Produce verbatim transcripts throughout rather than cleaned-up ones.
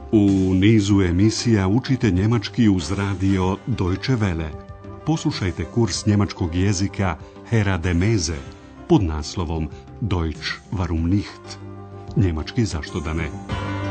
U nizu emisija učite njemački uz radio Deutsche Welle. Poslušajte kurs njemačkog jezika Hera de Meze pod naslovom Deutsch warum nicht? Njemački zašto da ne?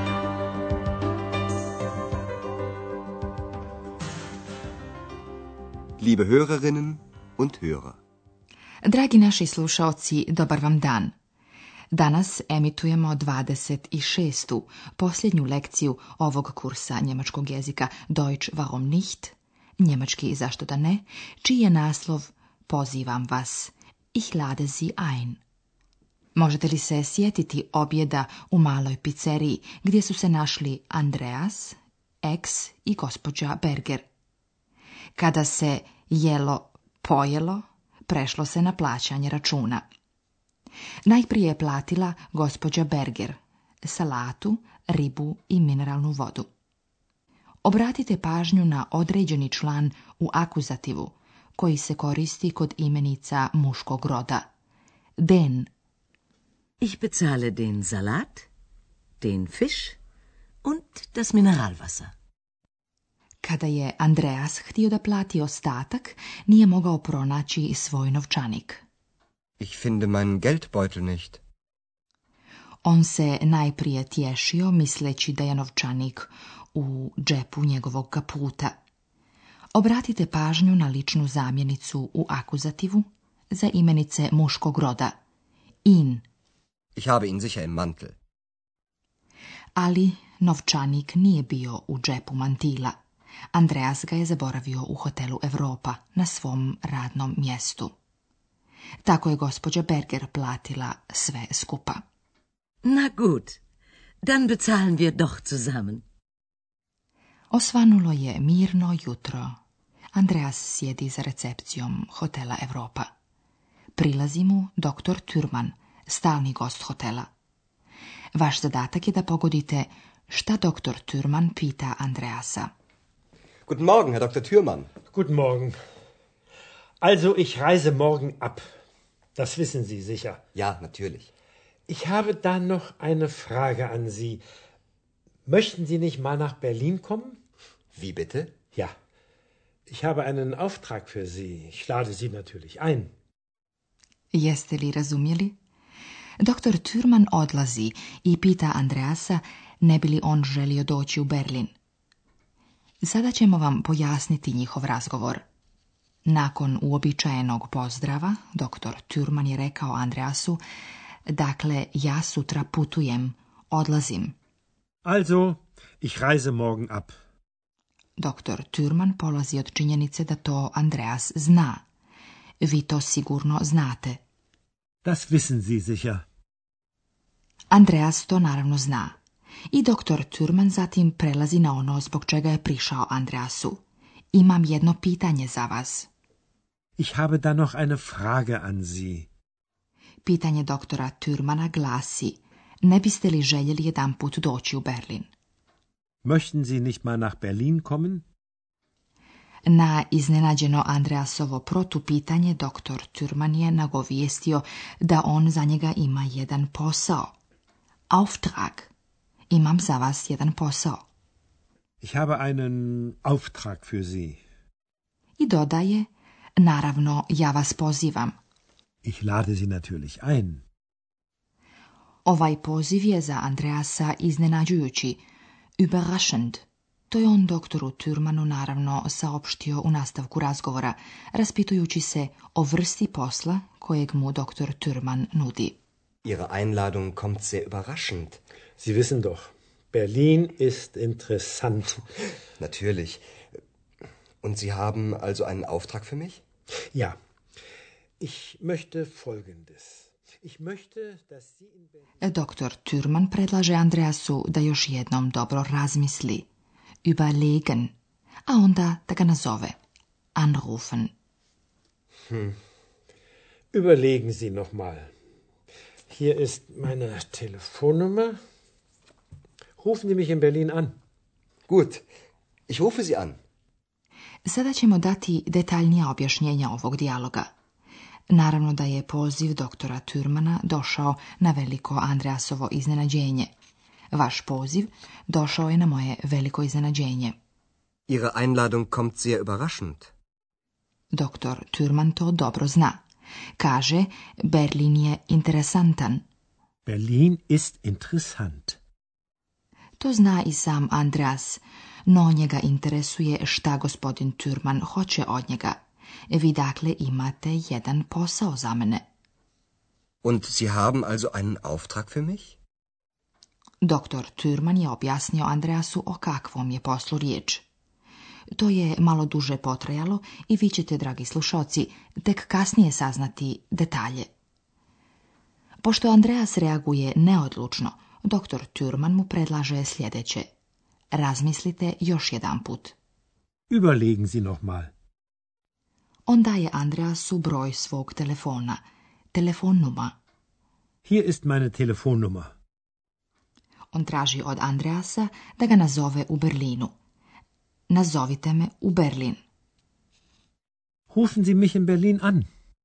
Liebe Hörerinnen und Hörer. Dragi naši slušaoci, dobar vam dan. Danas emitujemo dvadeset šestu posljednju lekciju ovog kursa njemačkog jezika Deutsch warum nicht? Njemački zašto da ne? Čiji je naslov Pozivam vas. Ich lade Sie ein. Možete li se sjetiti objeda u maloj pizzeriji gdje su se našli Andreas, X i gospođa Berger? Kada se jelo pojelo, prešlo se na plaćanje računa. Najprije je platila gospođa Berger salatu, ribu i mineralnu vodu. Obratite pažnju na određeni član u akuzativu koji se koristi kod imenica muškog roda. Den. Ich bezahle den Salat, den Fisch und das Mineralwasser. Kada je Andreas htio da plati ostatak, nije mogao pronaći svoj novčanik. Ich finde meinen Geldbeutel nicht. On se najprije tješio misleći da je novčanik u džepu njegovog kaputa. Obratite pažnju na ličnu zamjenicu u akuzativu za imenice muškog roda. In. Ich habe ihn sicher im Mantel. Ali novčanik nije bio u džepu mantila. Andreas ga je zaboravio u hotelu Europa na svom radnom mjestu. Tako je gospođa Berger platila sve skupa. Na gut, dann bezahlen wir doch zusammen. Osvanulo je mirno jutro. Andreas sjedi za recepcijom hotela Europa. Prilazi mu doktor Thürmann, stalni gost hotela. Vaš zadatak je da pogodite šta doktor Thürmann pita Andreasa. Guten Morgen, Herr Doktor Thürmann. Guten Morgen. Also, ich reise morgen ab. Das wissen Sie sicher. Ja, natürlich. Ich habe da noch eine Frage an Sie. Möchten Sie nicht mal nach Berlin kommen? Wie bitte? Ja. Ich habe einen Auftrag für Sie. Ich lade Sie natürlich ein. Jeste li razumjeli? Doktor Thürmann odlazi i pita Andreasa ne bi li on želio doći u Berlin. Sada ćemo vam pojasniti njihov razgovor. Nakon uobičajenog pozdrava, doktor Thürmann je rekao Andreasu, dakle, ja sutra putujem, odlazim. Also, ich reise morgen ab. Doktor Thürmann polazi od činjenice da to Andreas zna. Vi to sigurno znate. Das wissen Sie sicher. Andreas to naravno zna. I doktor Thürmann zatim prelazi na ono zbog čega je prišao Andreasu. Imam jedno pitanje za vas. Ich habe da noch eine Frage an Sie. Pitanje doktora Thürmanna glasi, ne biste li željeli jedan put doći u Berlin? Möchten Sie nicht mal nach Berlin kommen? Na iznenađeno Andreasovo protupitanje doktor Thürmann je nagovijestio da on za njega ima jedan posao. Auftrag. Imam za vas jedan posao. Ich habe einen Auftrag für Sie. I dodaje, naravno, ja vas pozivam. Ich lade Sie natürlich ein. Ovaj poziv je za Andreasa iznenađujući, überraschend. To je on doktoru Thürmannu naravno saopštio u nastavku razgovora, raspitujući se o vrsti posla kojeg mu doktor Thürmann nudi. Ihre Einladung kommt sehr überraschend. Sie wissen doch, Berlin ist interessant. Natürlich. Und Sie haben also einen Auftrag für mich? Ja. Ich möchte Folgendes. Ich möchte, dass Sie in Berlin... Doktor Thürmann predlaže Andreasu da još jednom dobro razmisli. Überlegen. A onda da ga nazove. Anrufen. Hm. Überlegen Sie noch mal. Hier ist meine Telefonnummer. Rufen Sie mich in Berlin an. Gut. Ich rufe Sie an. Sada ćemo dati detaljnija objašnjenja ovog dijaloga. Naravno da je poziv doktora Thürmanna došao na veliko Andreasovo iznenađenje. Vaš poziv došao je na moje veliko iznenađenje. Ihre Einladung kommt sehr überraschend. Doktor Thürmann to dobro zna. Kaže, Berlin je interesantan. Berlin ist interessant. To zna i sam Andreas, no njega interesuje šta gospodin Thürmann hoće od njega. Vi dakle imate jedan posao za mene. Und Sie haben also einen Auftrag für mich? Doktor Thürmann je objasnio Andreasu o kakvom je poslu riječ. To je malo duže potrajalo i vi ćete, dragi slušalci, tek kasnije saznati detalje. Pošto Andreas reaguje neodlučno, doktor Thürmann mu predlaže sljedeće. Razmislite još jedan put. Überlegen Sie noch mal. On daje Andreasu broj svog telefona, telefonnummer. Hier ist meine Telefonnummer. On traži od Andreasa da ga nazove u Berlinu. Nazovite me u Berlin. Rufen Sie mich in Berlin an.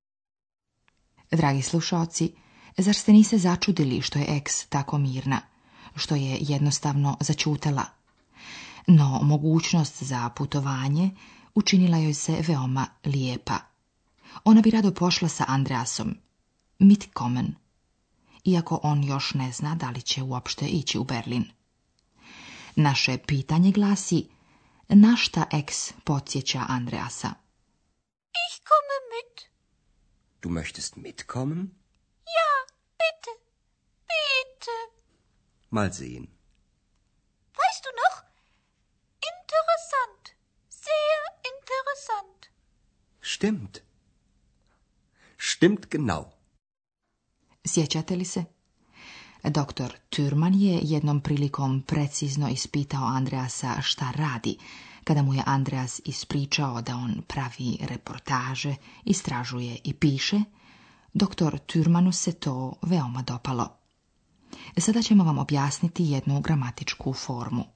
Dragi slušalci, zar ste nise začudili što je eks tako mirna, što je jednostavno začutela? No, mogućnost za putovanje učinila joj se veoma lijepa. Ona bi rado pošla sa Andreasom, mitkommen, iako on još ne zna da li će uopšte ići u Berlin. Naše pitanje glasi, na šta eks podsjeća Andreasa? Ich komme mit. Du möchtest mitkommen? Ja, bitte, bitte. Mal sehen. Weißt du noch? Interessant, sehr interessant. Stimmt. Stimmt genau. Sjećate li se? Doktor Thürmann je jednom prilikom precizno ispitao Andreasa šta radi, kada mu je Andreas ispričao da on pravi reportaže, istražuje i piše. Doktor Thürmannu se to veoma dopalo. Sada ćemo vam objasniti jednu gramatičku formu.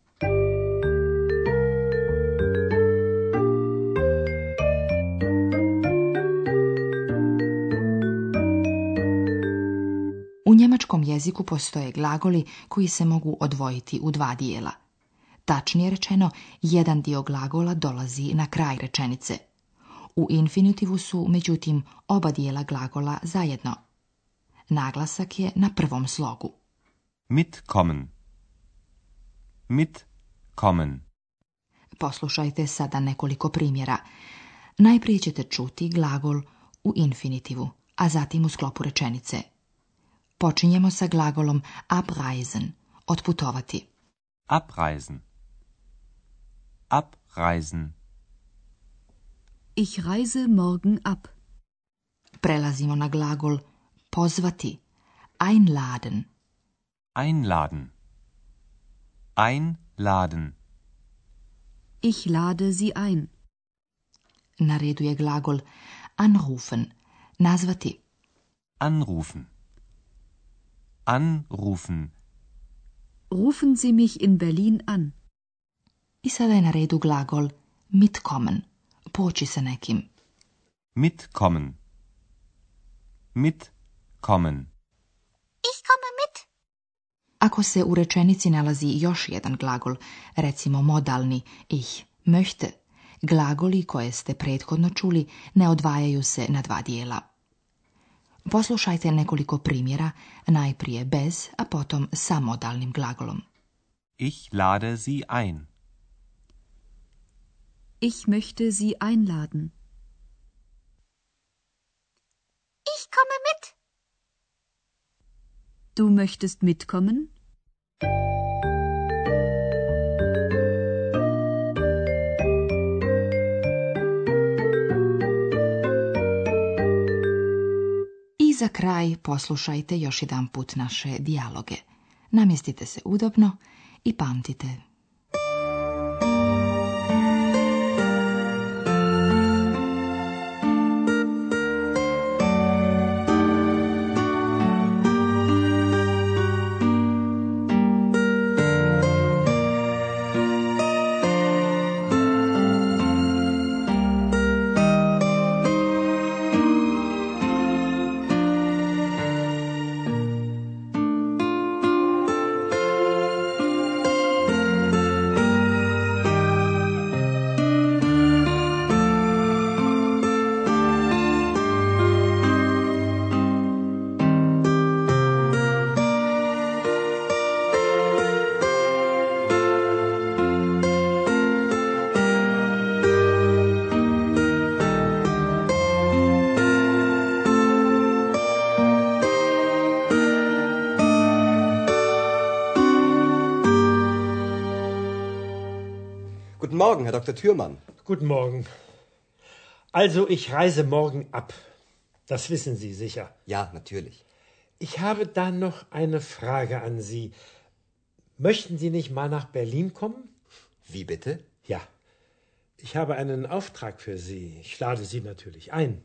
U njemačkom jeziku postoje glagoli koji se mogu odvojiti u dva dijela. Tačnije rečeno, jedan dio glagola dolazi na kraj rečenice. U infinitivu su, međutim, oba dijela glagola zajedno. Naglasak je na prvom slogu. Mitkommen. Mitkommen. Poslušajte sada nekoliko primjera. Najprije ćete čuti glagol u infinitivu, a zatim u sklopu rečenice. Počinjemo sa glagolom abreisen, otputovati. Abreisen. Abreisen. Ich reise morgen ab. Prelazimo na glagol pozvati, einladen. Einladen. Einladen. Ich lade sie ein. Na redu je glagol anrufen, nazvati. Anrufen. Anrufen. Rufen Sie mich in Berlin an. I sada je na redu glagol mitkommen, poći sa nekim. Mitkommen. Mitkommen. Ich komme mit. Ako se u rečenici nalazi još jedan glagol, recimo modalni ich möchte, glagoli koje ste prethodno čuli ne odvajaju se na dva dijela. Poslušajte nekoliko primjera, najprije bez, a potom sa modalnim glagolom. Ich lade Sie ein. Ich möchte Sie einladen. Ich komme mit. Du möchtest mitkommen? I za kraj poslušajte još jedan put naše dijaloge. Namjestite se udobno i pamtite. Morgen, Herr Doktor Thürmann. Guten Morgen. Also, ich reise morgen ab. Das wissen Sie sicher. Ja, natürlich. Ich habe da noch eine Frage an Sie. Möchten Sie nicht mal nach Berlin kommen? Wie bitte? Ja. Ich habe einen Auftrag für Sie. Ich lade Sie natürlich ein.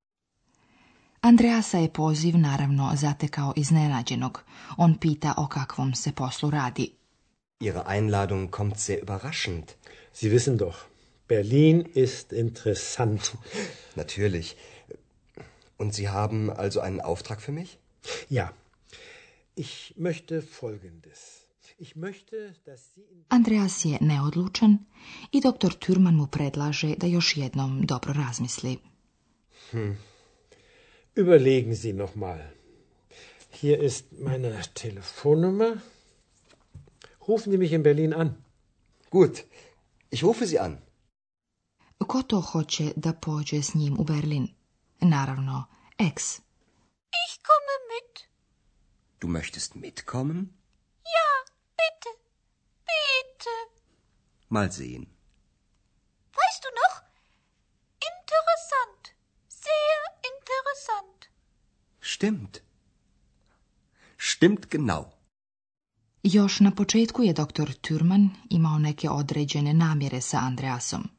Andreasa je poziv naravno zatekao iznenađenog. On pita o kakvom se poslu radi. Ihre Einladung kommt sehr überraschend. Sie wissen doch, Berlin ist interessant. Natürlich. Und Sie haben also einen Auftrag für mich? Ja. Ich möchte Folgendes. Ich möchte, dass Sie in... Andreas je neodlučan i doktor Thürmann mu predlaže da još jednom dobro razmisli. Hm. Überlegen Sie noch mal. Hier ist meine Telefonnummer. Rufen Sie mich in Berlin an. Gut, ich rufe Sie an. Ko to hoće da pođe s njim u Berlin? Naravno, ex. Ich komme mit. Du möchtest mitkommen? Ja, bitte. Bitte. Mal sehen. Weißt du noch? Interessant. Sehr interessant. Stimmt. Stimmt genau. Još na početku je doktor Thürmann imao neke određene namjere sa Andreasom.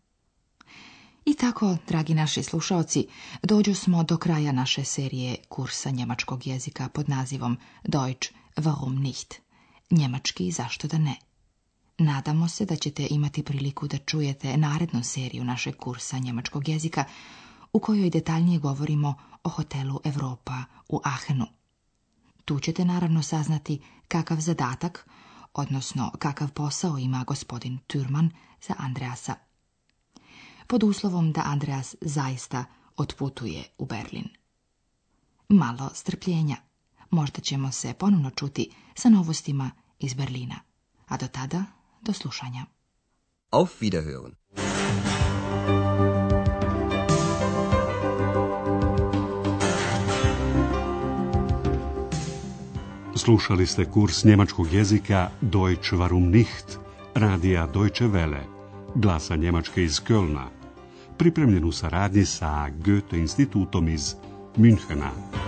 I tako, dragi naši slušaoci, dođu smo do kraja naše serije kursa njemačkog jezika pod nazivom Deutsch, warum nicht? Njemački, zašto da ne? Nadamo se da ćete imati priliku da čujete narednu seriju našeg kursa njemačkog jezika u kojoj detaljnije govorimo o hotelu Europa u Aachenu. Tu ćete naravno saznati kakav zadatak, odnosno kakav posao ima gospodin Thürmann za Andreasa. Pod uslovom da Andreas zaista otputuje u Berlin. Malo strpljenja. Možda ćemo se ponovno čuti sa novostima iz Berlina. A do tada, do slušanja. Auf Wiederhören. Slušali ste kurs njemačkog jezika Deutsch warum nicht, radija Deutsche Welle, glasa Njemačke iz Kölna, pripremljen u saradnji sa Goethe institutom iz Münchena.